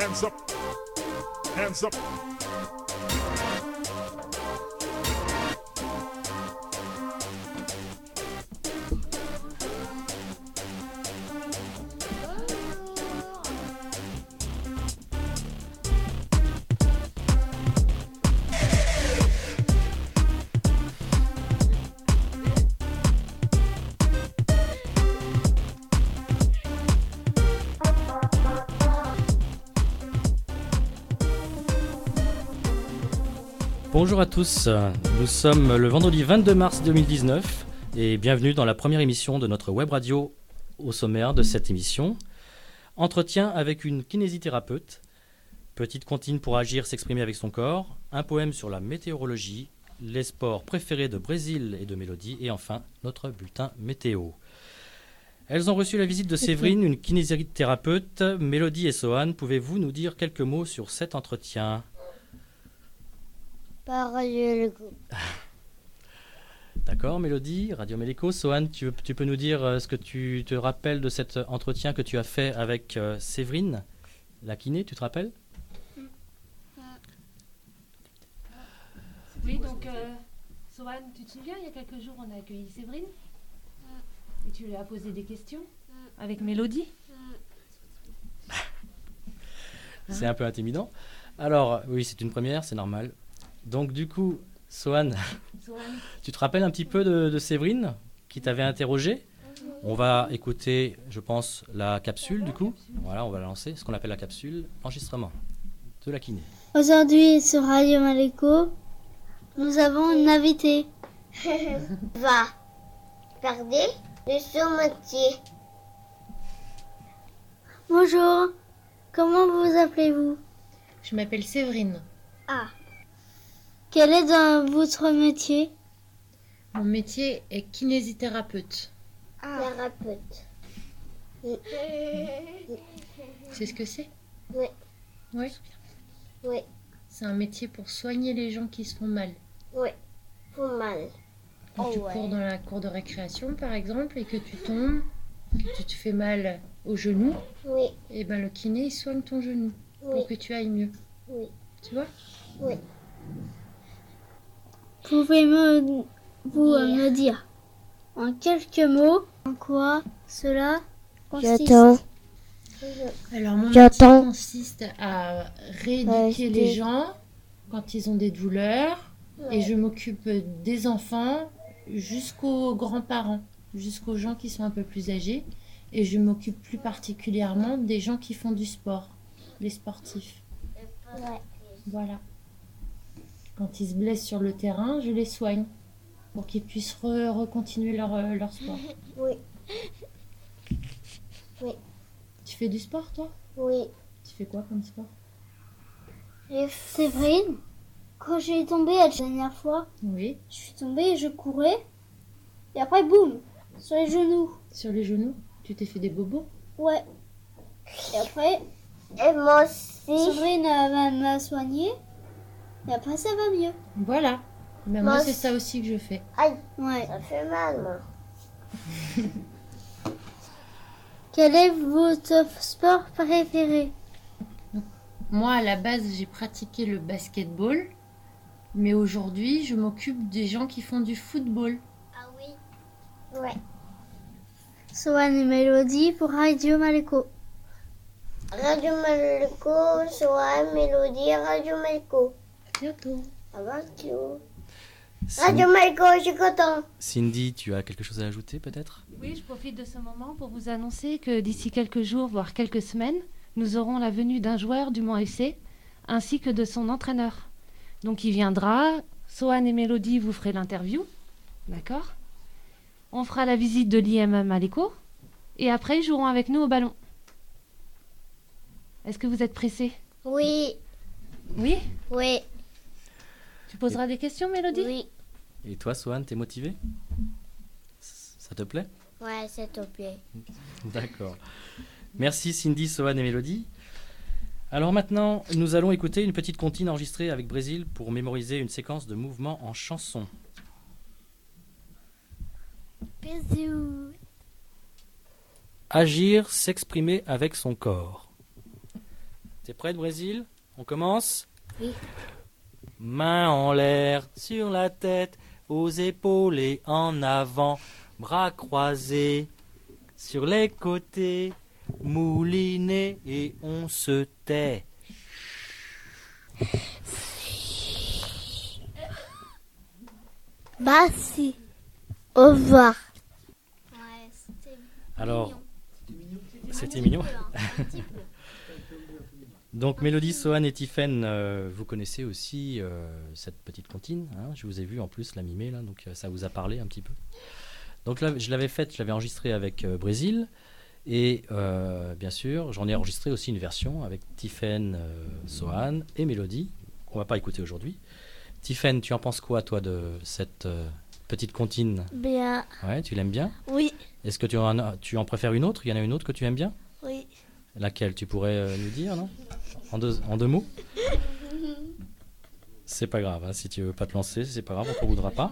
Hands up. Hands up. Bonjour à tous, nous sommes le vendredi 22 mars 2019 et bienvenue dans la première émission de notre web radio. Au sommaire de cette émission, entretien avec une kinésithérapeute, petite comptine pour agir, s'exprimer avec son corps, un poème sur la météorologie, les sports préférés de Brésil et de Mélodie et enfin notre bulletin météo. Elles ont reçu la visite de Séverine, une kinésithérapeute. Mélodie et Sohan, pouvez-vous nous dire quelques mots sur cet entretien ? D'accord, Mélodie, Radio Mélico. Sohan, tu peux nous dire ce que tu te rappelles de cet entretien que tu as fait avec Séverine, la kiné, tu te rappelles ? Oui, donc Sohan, tu te souviens, il y a quelques jours, on a accueilli Séverine et tu lui as posé des questions avec Mélodie. C'est un peu intimidant. Alors, oui, c'est une première, c'est normal. Donc, du coup, Sohan, tu te rappelles un petit peu de Séverine qui t'avait interrogé ? On va écouter, je pense, la capsule, du coup. Voilà, on va la lancer, ce qu'on appelle la capsule, enregistrement de la kiné. Aujourd'hui, sur Radio Maléco, nous avons une invitée. Va garder le son métier. Bonjour, comment vous appelez-vous ? Je m'appelle Séverine. Ah. Quel est dans votre métier ? Mon métier est kinésithérapeute. Thérapeute. C'est ce que c'est ? Oui. Oui. Oui. C'est un métier pour soigner les gens qui se font mal. Oui. Pour mal. Quand tu cours dans la cour de récréation, par exemple, et que tu tombes, que tu te fais mal au genou, Oui. et ben le kiné il soigne ton genou pour que tu ailles mieux. Oui. Tu vois ? Oui. Pouvez-vous me dire en quelques mots en quoi cela consiste ? J'attends. Alors mon métier consiste à rééduquer les gens quand ils ont des douleurs et je m'occupe des enfants jusqu'aux grands-parents, jusqu'aux gens qui sont un peu plus âgés et je m'occupe plus particulièrement des gens qui font du sport, les sportifs. Ouais. Voilà. Quand ils se blessent sur le terrain, je les soigne pour qu'ils puissent recontinuer leur sport. Oui. Oui. Tu fais du sport toi ? Oui. Tu fais quoi comme sport ? Séverine, quand j'ai tombé la dernière fois, Oui. je suis tombée et je courais. Et après, boum, sur les genoux. Sur les genoux ? Tu t'es fait des bobos ? Ouais. Et après, Et moi aussi. Séverine m'a soignée. Et après, ça va mieux. Voilà. Ben moi, c'est ça aussi que je fais. Aïe. Ouais. Ça fait mal, moi. Quel est votre sport préféré ? Moi, à la base, j'ai pratiqué le basketball. Mais aujourd'hui, je m'occupe des gens qui font du football. Ah oui. Ouais. Sohan et Mélodie pour Radio Maléco. Radio Maléco, Sohan, Mélodie, Radio Maléco. À bientôt. À bientôt. Radio Maléco, je suis content. Cindy, tu as quelque chose à ajouter peut-être ? Oui, je profite de ce moment pour vous annoncer que d'ici quelques jours, voire quelques semaines, nous aurons la venue d'un joueur du Mans FC, ainsi que de son entraîneur. Donc il viendra, Sohan et Mélodie, vous ferez l'interview, d'accord ? On fera la visite de l'IM Maléco, et après ils joueront avec nous au ballon. Est-ce que vous êtes pressés ? Oui. Oui ? Oui. Tu poseras des questions, Mélodie ? Oui. Et toi, Sohan, t'es motivé ? Ça te plaît ? Ouais, s'il te plaît. D'accord. Merci Cindy, Sohan et Mélodie. Alors maintenant, nous allons écouter une petite comptine enregistrée avec Brésil pour mémoriser une séquence de mouvements en chanson. Bisous. Agir, s'exprimer avec son corps. T'es prête, Brésil? On commence? Oui. Mains en l'air, sur la tête, aux épaules et en avant, bras croisés, sur les côtés, moulinés et on se tait. Merci. Au revoir. Ouais, c'était Alors, c'était mignon. Donc Mélodie, Sohan et Tiffaine, vous connaissez aussi cette petite comptine, hein, je vous ai vu en plus la mimer là, donc ça vous a parlé un petit peu. Donc là, je l'avais enregistré avec Brésil et bien sûr j'en ai enregistré aussi une version avec Tiffaine, Sohan et Mélodie qu'on va pas écouter aujourd'hui. Tiffaine, tu en penses quoi toi de cette petite comptine? bien. Ouais, tu l'aimes bien? Oui, Est-ce que tu en préfères une autre? Il y en a une autre que tu aimes bien? oui. Laquelle tu pourrais nous dire, non? En deux mots? C'est pas grave, hein, si tu veux pas te lancer, c'est pas grave, on ne t'en voudra pas.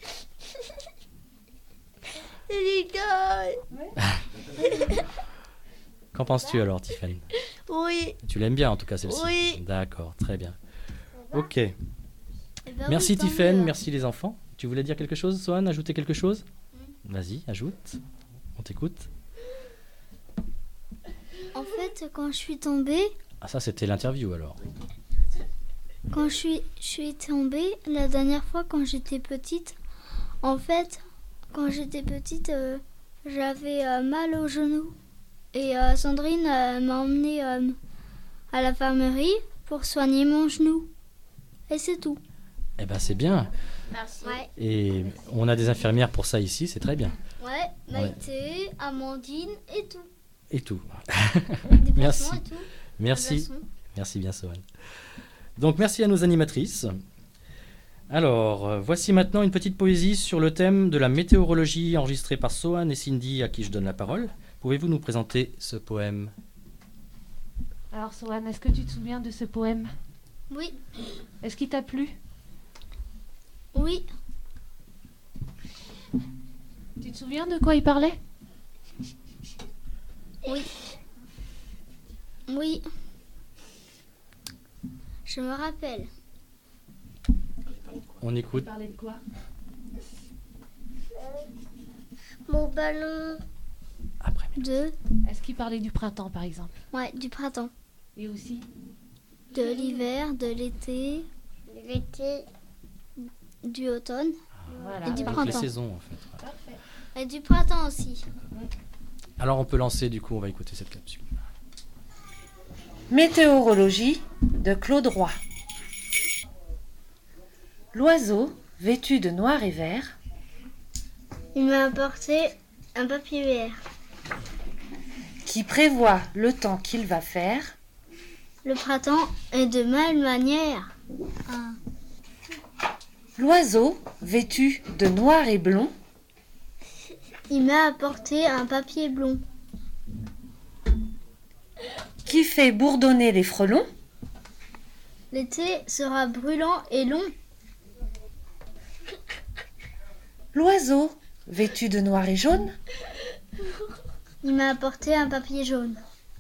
Qu'en penses-tu alors, Tiffany? Oui. Tu l'aimes bien en tout cas celle-ci? Oui. D'accord, très bien. Ok. Eh ben Merci oui, tant Tiffany, mieux. merci les enfants. Tu voulais dire quelque chose, Sohan? Ajouter quelque chose? Vas-y, ajoute. On t'écoute. En fait, quand je suis tombée, Ah ça c'était l'interview alors. quand je suis tombée la dernière fois quand j'étais petite, en fait, quand j'étais petite, j'avais mal au genou. Et Sandrine m'a emmenée à la infirmerie pour soigner mon genou. Et c'est tout. Eh ben c'est bien. Merci. Ouais, Et on a des infirmières pour ça ici, c'est très bien. ouais, Maïté, Amandine et tout. Et tout. Des Merci. poissons et tout. Merci. Des poissons. Merci bien, Sohan. Donc, merci à nos animatrices. Alors, voici maintenant une petite poésie sur le thème de la météorologie enregistrée par Sohan et Cindy, à qui je donne la parole. Pouvez-vous nous présenter ce poème? Alors, Sohan, est-ce que tu te souviens de ce poème? Oui, Est-ce qu'il t'a plu? oui, Tu te souviens de quoi il parlait? oui. Oui. Je me rappelle. On Il écoute. parlait de quoi? Mon ballon. Après. De, Est-ce qu'il parlait du printemps, par exemple? ouais, du printemps. Et aussi? De l'hiver, de l'été, L'été. du automne Voilà. et du Donc, les printemps. saisons, en fait. Ouais. Et du printemps aussi. Alors, on peut lancer, du coup, on va écouter cette capsule. Météorologie de Claude Roy. L'oiseau, vêtu de noir et vert, Il m'a apporté un papier vert. qui prévoit le temps qu'il va faire, Le printemps est de mal manière. l'oiseau, vêtu de noir et blond, Il m'a apporté un papier blond. qui fait bourdonner les frelons, L'été sera brûlant et long. l'oiseau, vêtu de noir et jaune, Il m'a apporté un papier jaune.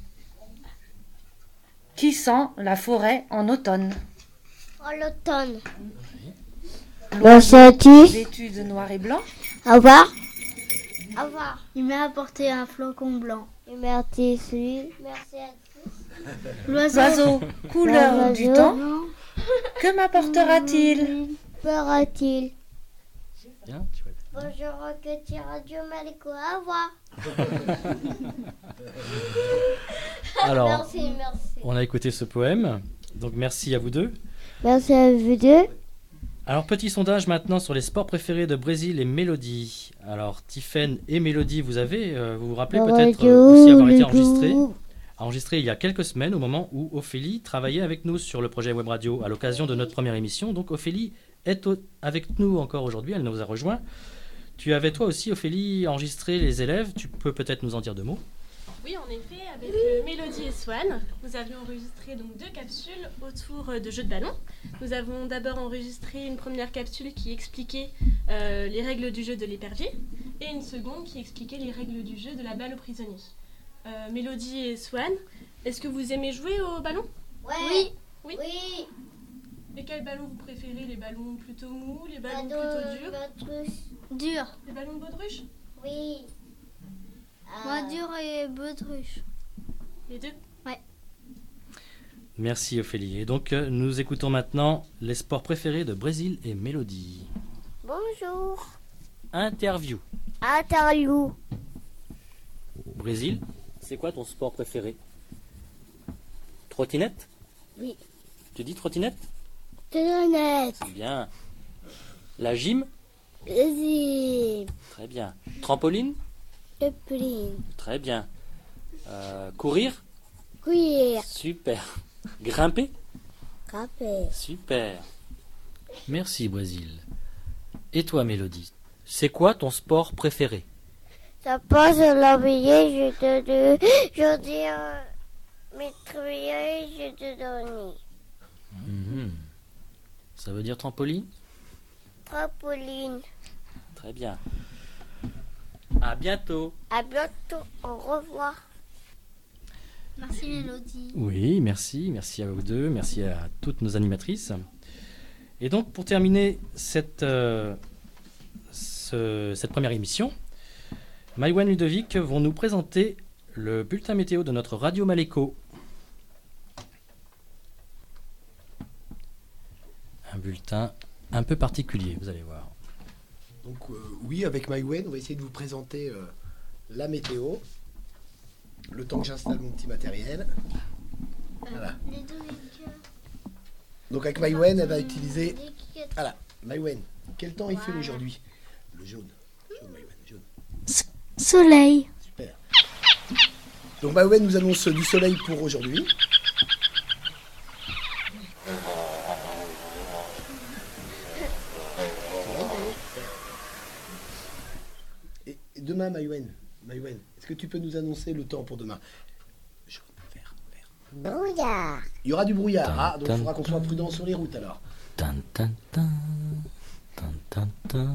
qui sent la forêt en automne, En l'automne. l'oiseau, vêtu de noir et blanc, Au revoir. Au revoir. Il m'a apporté un flocon blanc. Et merci. Merci à tous. l'oiseau, couleur du temps, Non. que m'apportera-t-il? Fera-t-il? Bien, tu vois. Bonjour, Rocket Radio Maliko. Au revoir. Alors, Merci. on a écouté ce poème. Donc, merci à vous deux. Merci à vous deux. Alors, petit sondage maintenant sur les sports préférés de Brésil et Mélodie. Alors, Tiffen et Mélodie, vous vous rappelez peut-être aussi avoir été enregistré il y a quelques semaines au moment où Ophélie travaillait avec nous sur le projet Web Radio à l'occasion de notre première émission. Donc, Ophélie est avec nous encore aujourd'hui, elle nous a rejoints. Tu avais toi aussi, Ophélie, enregistré les élèves. Tu peux peut-être nous en dire deux mots? Oui, en effet, avec Mélodie et Sohan, nous avions enregistré donc 2 capsules autour de jeux de ballon. Nous avons d'abord enregistré une première capsule qui expliquait les règles du jeu de l'épervier et une seconde qui expliquait les règles du jeu de la balle au prisonnier. Mélodie et Sohan, est-ce que vous aimez jouer au ballon? Oui. Oui. Oui. Et quels ballons vous préférez? Les ballons plutôt mous, les ballons plutôt durs? Dur. Les ballons de baudruche? Oui. Moi, dur et baudruche. Les deux? Merci Ophélie. Et donc nous écoutons maintenant les sports préférés de Brésil et Mélodie. Bonjour. Interview. Interview. Brésil, c'est quoi ton sport préféré? Trottinette? Oui. Tu dis trottinette? Trottinette. C'est bien. La gym? Vas-y. Très bien. Trampoline? Trampoline. Très bien. Courir? Courir. Super. Grimper? Grimper. Super. Merci Brésil. Et toi Mélodie, c'est quoi ton sport préféré? Ça passe à l'oreiller, je dis m'étrier, je te donne. Ça veut dire trampoline? Trampoline. Très bien. À bientôt. À bientôt. Au revoir. Merci Mélodie. Oui, merci. Merci à vous deux. Merci à toutes nos animatrices. Et donc, pour terminer cette première émission, Maïwen Ludovic vont nous présenter le bulletin météo de notre radio Maléco. Un bulletin un peu particulier, vous allez voir. Donc oui, avec Maïwen, on va essayer de vous présenter la météo. Le temps que j'installe mon petit matériel. Voilà. Donc avec Maïwen, elle va utiliser... Voilà, Maïwen, quel temps il fait aujourd'hui? Le jaune. Jaune, Maïwen, jaune. Soleil. Super. Donc Maïwen nous annonce du soleil pour aujourd'hui. Et demain, Maïwen, est-ce que tu peux nous annoncer le temps pour demain? Jaune, vert, vert. Brouillard. Il y aura du brouillard. Ah, donc il faudra qu'on soit prudent sur les routes alors. Tan, tan, tan. Tan, tan, tan.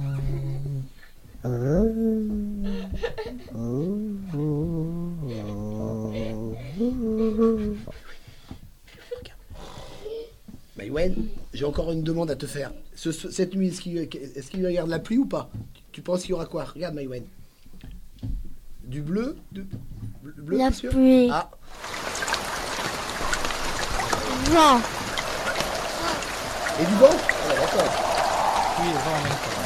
Maïwen, j'ai encore une demande à te faire. Cette nuit, est-ce qu'il y aura de la pluie ou pas? Tu penses qu'il y aura quoi? Regarde, Maïwen. Du bleu? Bleu, La bien sûr. pluie. Ah, Vent. et du vent? Ah, d'accord. Oui, le vent en même temps.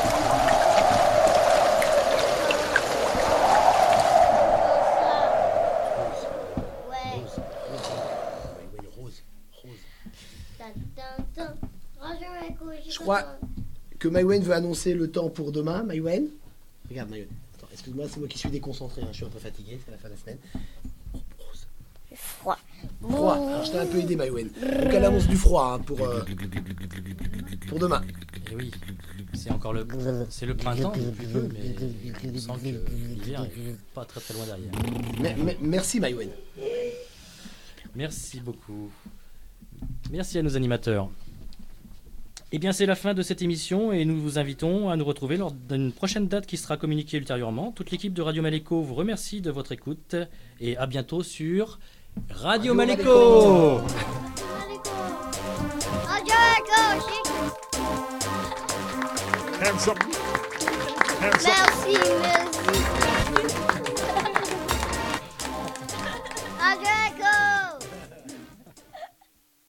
Ouais. Maïwen, rose. Je crois que Maïwen veut annoncer le temps pour demain. Maïwen? Regarde, Maïwen. Attends, excuse-moi, c'est moi qui suis déconcentré. Je suis un peu fatigué, c'est la fin de la semaine. Rose. Froid. Froid. Alors, je t'ai un peu aidé, Maïwen. Donc, elle annonce du froid pour demain. Et oui, c'est encore le printemps depuis peu, mais on sent que l'hiver n'est pas très très loin derrière. Merci, Maïwen. Merci beaucoup. Merci à nos animateurs. Eh bien, c'est la fin de cette émission et nous vous invitons à nous retrouver lors d'une prochaine date qui sera communiquée ultérieurement. Toute l'équipe de Radio Maléco vous remercie de votre écoute et à bientôt sur Radio Maléco. Hands up. Hands up. Merci.